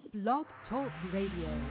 Blog Talk Radio.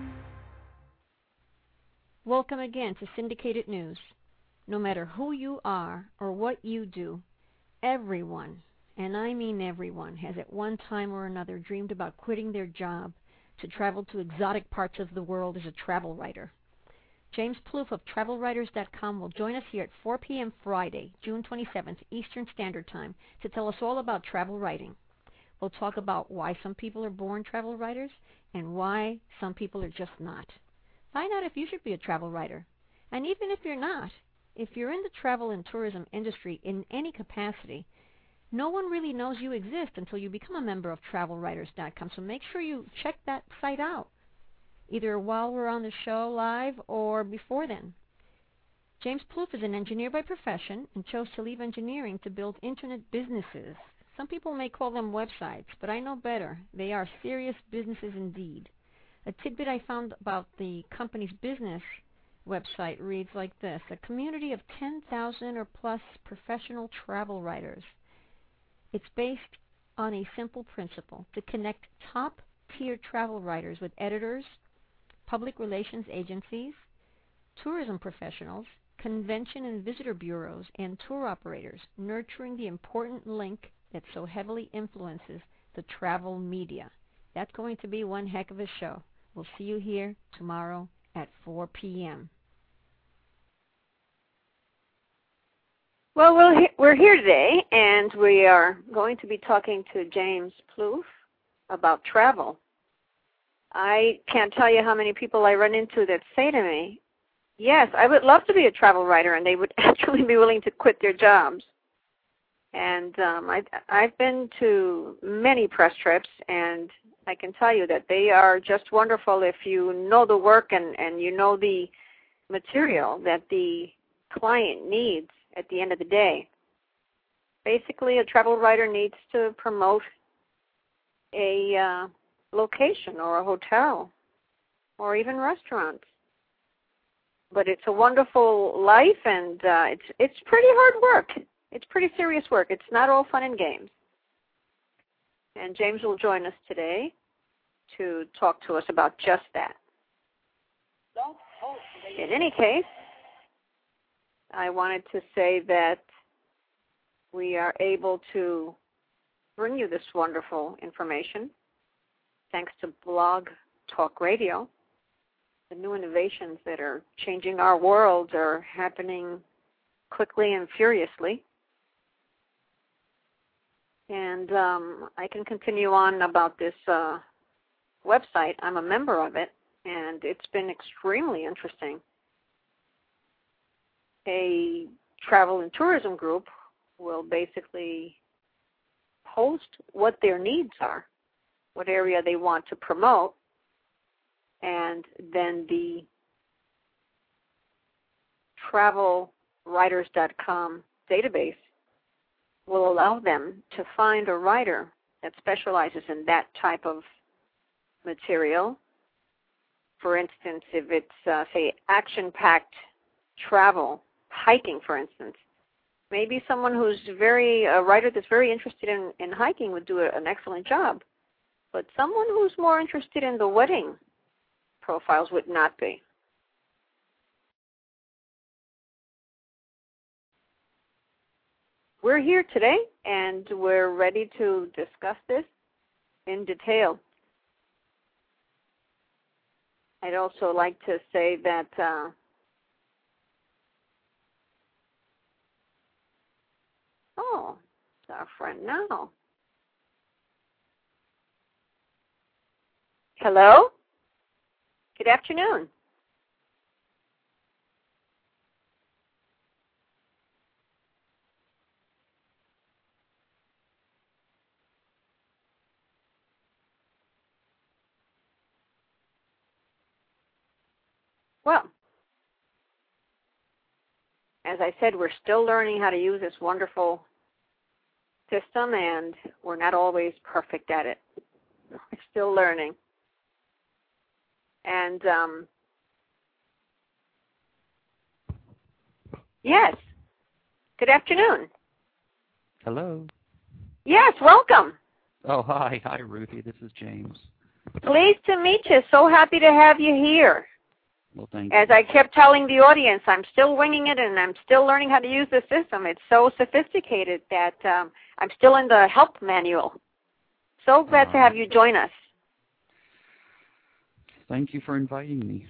Welcome again to Syndicated News. No matter who you are or what you do, everyone, and I mean everyone, has at one time or another dreamed about quitting their job to travel to exotic parts of the world as a travel writer. James Plouffe of TravelWriters.com will join us here at 4 p.m. Friday, June 27th, Eastern Standard Time, to tell us all about travel writing. We'll talk about why some people are born travel writers and why some people are just not. Find out if you should be a travel writer. And even if you're not, if you're in the travel and tourism industry in any capacity, no one really knows you exist until you become a member of TravelWriters.com. So make sure you check that site out, either while we're on the show live or before then. James Plouffe is an engineer by profession and chose to leave engineering to build internet businesses. Some people may call them websites, but I know better. They are serious businesses indeed. A tidbit I found about the company's business website reads like this: a community of 10,000 or plus professional travel writers. It's based on a simple principle: to connect top-tier travel writers with editors, public relations agencies, tourism professionals, convention and visitor bureaus, and tour operators, nurturing the important link that so heavily influences the travel media. That's going to be one heck of a show. We'll see you here tomorrow at 4 p.m. Well, we're here today, and we are going to be talking to James Plouffe about travel. I can't tell you how many people I run into that say to me, yes, I would love to be a travel writer, and they would actually be willing to quit their jobs. And I've been to many press trips, and I can tell you that they are just wonderful if you know the work and you know the material that the client needs at the end of the day. Basically, a travel writer needs to promote a location or a hotel or even restaurants. But it's a wonderful life, and it's pretty hard work. It's pretty serious work. It's not all fun and games. And James will join us today to talk to us about just that. In any case, I wanted to say that we are able to bring you this wonderful information thanks to Blog Talk Radio. The new innovations that are changing our world are happening quickly and furiously. And I can continue on about this website. I'm a member of it, and it's been extremely interesting. A travel and tourism group will basically post what their needs are, what area they want to promote, and then the TravelWriters.com database will allow them to find a writer that specializes in that type of material. For instance, if it's, say, action-packed travel, hiking, for instance, maybe someone who's a writer that's very interested in hiking would do an excellent job. But someone who's more interested in the wedding profiles would not be. We're here today, and we're ready to discuss this in detail. I'd also like to say that it's our friend now. Hello? Good afternoon. Well, as I said, we're still learning how to use this wonderful system, and we're not always perfect at it. We're still learning. And yes, good afternoon. Hello. Yes, welcome. Oh, hi. Hi, Ruthie. This is James. Pleased to meet you. So happy to have you here. Well, thank you. As I kept telling the audience, I'm still winging it, and I'm still learning how to use the system. It's so sophisticated that I'm still in the help manual. So glad to have you join us. Thank you for inviting me.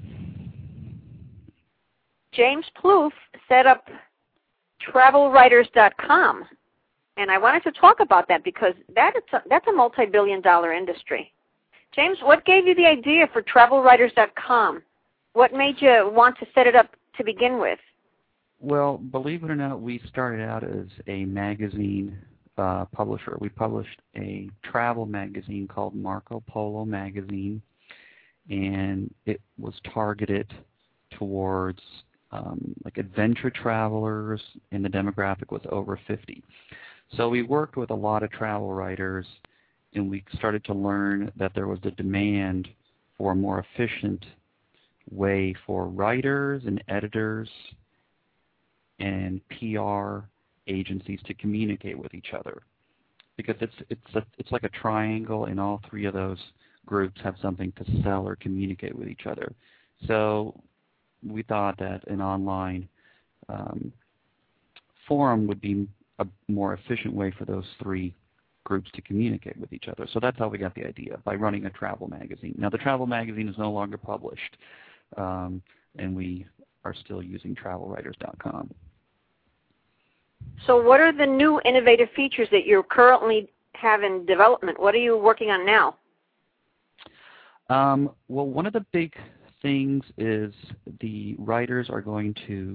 James Plouffe set up TravelWriters.com, and I wanted to talk about that because that's a multi-billion-dollar industry. James, what gave you the idea for TravelWriters.com? What made you want to set it up to begin with? Well, believe it or not, we started out as a magazine publisher. We published a travel magazine called Marco Polo Magazine, and it was targeted towards like adventure travelers, and the demographic was over 50. So we worked with a lot of travel writers, and we started to learn that there was a demand for a more efficient way for writers and editors and PR agencies to communicate with each other, because it's like a triangle, and all three of those groups have something to sell or communicate with each other. So we thought that an online forum would be a more efficient way for those three groups to communicate with each other. So that's how we got the idea, by running a travel magazine. Now the travel magazine is no longer published, and we are still using TravelWriters.com. So what are the new innovative features that you currently have in development? What are you working on now? Well, one of the big things is the writers are going to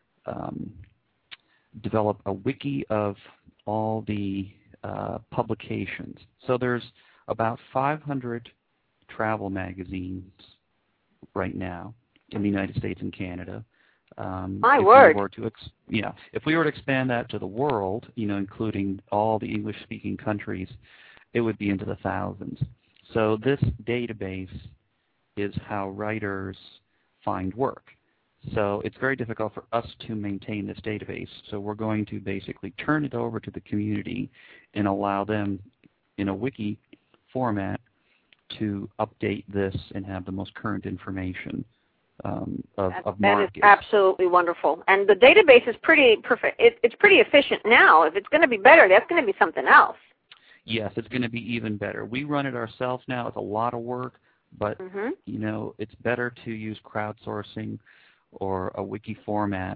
develop a wiki of all the publications. So there's about 500 travel magazines right now in the United States and Canada. My word! If we were to expand that to the world, including all the English-speaking countries, it would be into the thousands. So this database is how writers find work. So it's very difficult for us to maintain this database. So we're going to basically turn it over to the community and allow them in a wiki format to update this and have the most current information of markets. That is absolutely wonderful. And the database is pretty perfect. It's pretty efficient now. If it's going to be better, that's going to be something else. Yes, it's going to be even better. We run it ourselves now. It's a lot of work, but it's better to use crowdsourcing or a wiki format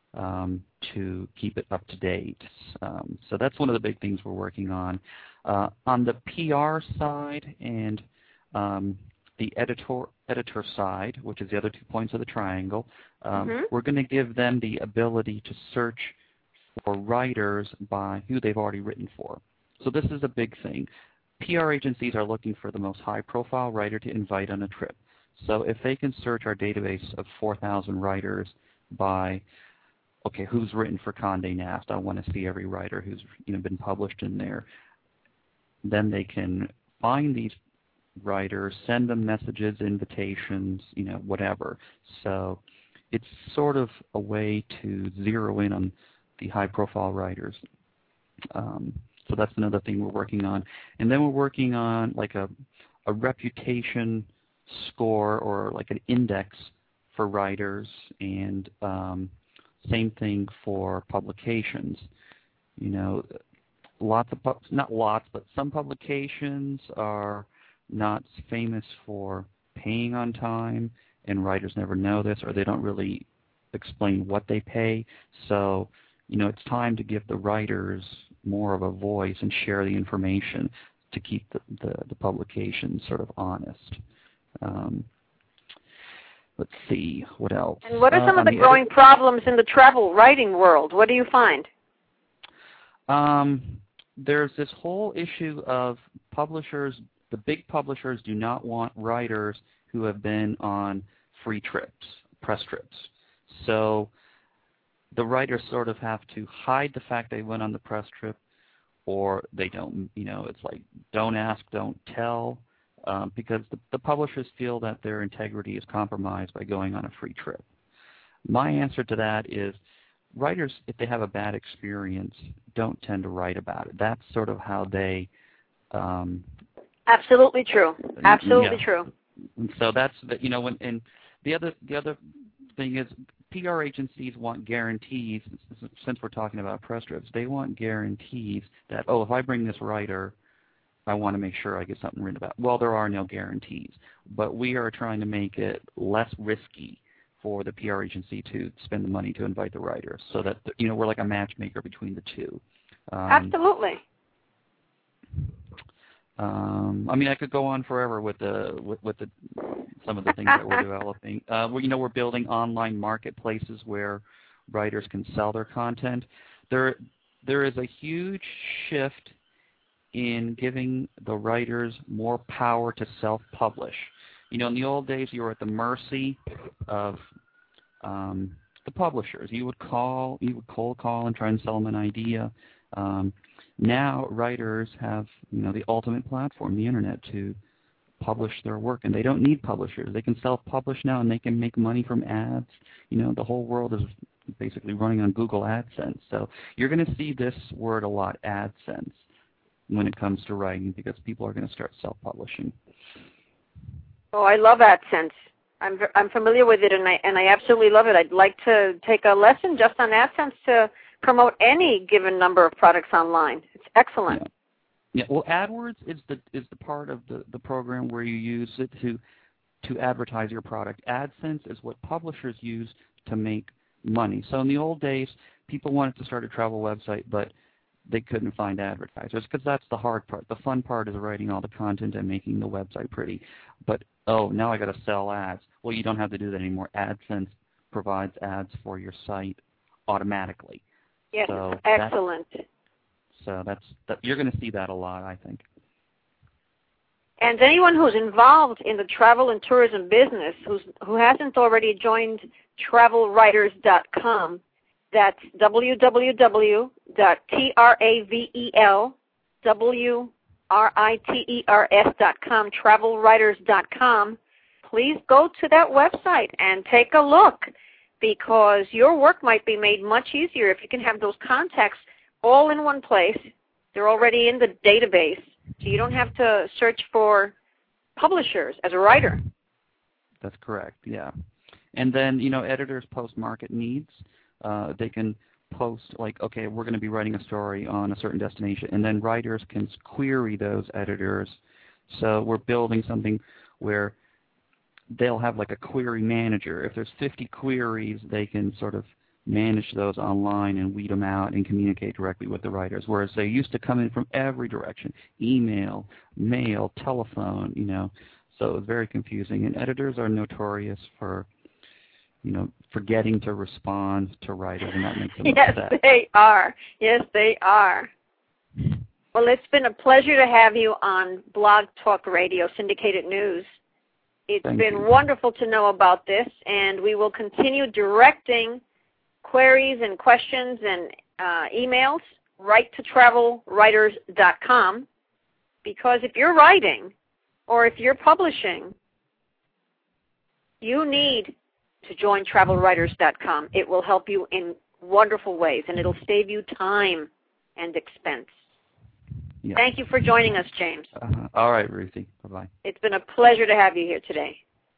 to keep it up to date. So that's one of the big things we're working on. On the PR side and the editor side, which is the other 2 points of the triangle, we're going to give them the ability to search for writers by who they've already written for. So this is a big thing. PR agencies are looking for the most high-profile writer to invite on a trip. So if they can search our database of 4,000 writers by, okay, who's written for Condé Nast? I want to see every writer who's been published in there. Then they can find these writers, send them messages, invitations, whatever. So it's sort of a way to zero in on the high-profile writers. So that's another thing we're working on. And then we're working on like a reputation score or like an index for writers, and same thing for publications. Some publications are not famous for paying on time, and writers never know this, or they don't really explain what they pay. So, it's time to give the writers more of a voice and share the information to keep the publication sort of honest. Let's see, what else? And what are some of the growing problems in the travel writing world? What do you find? There's this whole issue of publishers. The big publishers do not want writers who have been on free trips, press trips. So the writers sort of have to hide the fact they went on the press trip, or they don't, it's like don't ask, don't tell, because the publishers feel that their integrity is compromised by going on a free trip. My answer to that is writers, if they have a bad experience, don't tend to write about it. That's sort of how they Absolutely true. Absolutely true. And so that's and the other thing is PR agencies want guarantees. Since we're talking about press trips, they want guarantees that if I bring this writer, I want to make sure I get something written about. Well, there are no guarantees, but we are trying to make it less risky for the PR agency to spend the money to invite the writers, so that we're like a matchmaker between the two. Absolutely. I could go on forever with some of the things that we're developing. We're building online marketplaces where writers can sell their content. There is a huge shift in giving the writers more power to self-publish. In the old days, you were at the mercy of the publishers. You would cold call and try and sell them an idea. Now writers have the ultimate platform, the internet, to publish their work, and they don't need publishers. They can self-publish now, and they can make money from ads. The whole world is basically running on Google AdSense. So you're going to see this word a lot, AdSense, when it comes to writing, because people are going to start self-publishing. Oh, I love AdSense. I'm familiar with it, and I absolutely love it. I'd like to take a lesson just on AdSense to promote any given number of products online. It's excellent. Yeah. Well, AdWords is the part of the program where you use it to advertise your product. AdSense is what publishers use to make money. So in the old days, people wanted to start a travel website, but they couldn't find advertisers, because that's the hard part. The fun part is writing all the content and making the website pretty. But, now I got to sell ads. Well, you don't have to do that anymore. AdSense provides ads for your site automatically. Yes, excellent. You're going to see that a lot, I think. And anyone who's involved in the travel and tourism business who hasn't already joined TravelWriters.com, that's www.TravelWriters.com, TravelWriters.com. Please go to that website and take a look, because your work might be made much easier if you can have those contacts all in one place. They're already in the database, so you don't have to search for publishers as a writer. That's correct, yeah. And then, editors post market needs. They can post, like, okay, we're going to be writing a story on a certain destination, and then writers can query those editors. So we're building something where they'll have like a query manager. If there's 50 queries, they can sort of manage those online and weed them out and communicate directly with the writers, whereas they used to come in from every direction, email, mail, telephone, so it's very confusing. And editors are notorious for, forgetting to respond to writers, and that makes them upset. Yes, they are. Yes, they are. Well, it's been a pleasure to have you on Blog Talk Radio, Syndicated News. It's been wonderful to know about this, and we will continue directing queries and questions and emails right to TravelWriters.com, because if you're writing or if you're publishing, you need to join TravelWriters.com. It will help you in wonderful ways, and it'll save you time and expense. Yeah. Thank you for joining us, James. All right, Ruthie. Bye-bye. It's been a pleasure to have you here today.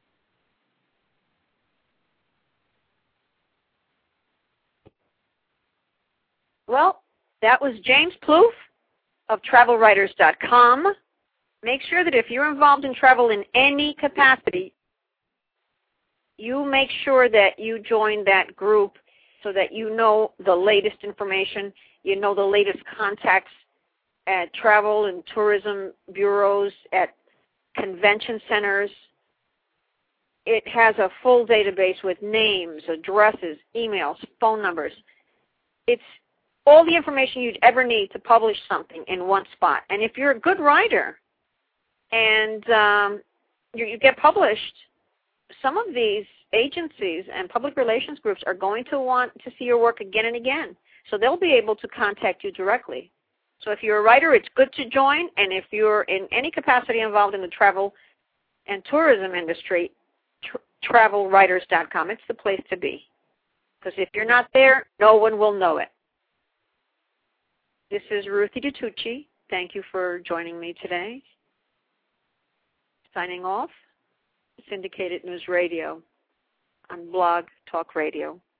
Well, that was James Plouffe of TravelWriters.com. Make sure that if you're involved in travel in any capacity, you make sure that you join that group so that you know the latest information, you know the latest contacts at travel and tourism bureaus, at convention centers. It has a full database with names, addresses, emails, phone numbers. It's all the information you'd ever need to publish something in one spot. And if you're a good writer and you get published, some of these agencies and public relations groups are going to want to see your work again and again. So they'll be able to contact you directly. So if you're a writer, it's good to join. And if you're in any capacity involved in the travel and tourism industry, TravelWriters.com, it's the place to be. Because if you're not there, no one will know it. This is Ruthie DiTucci. Thank you for joining me today. Signing off, Syndicated News Radio on Blog Talk Radio.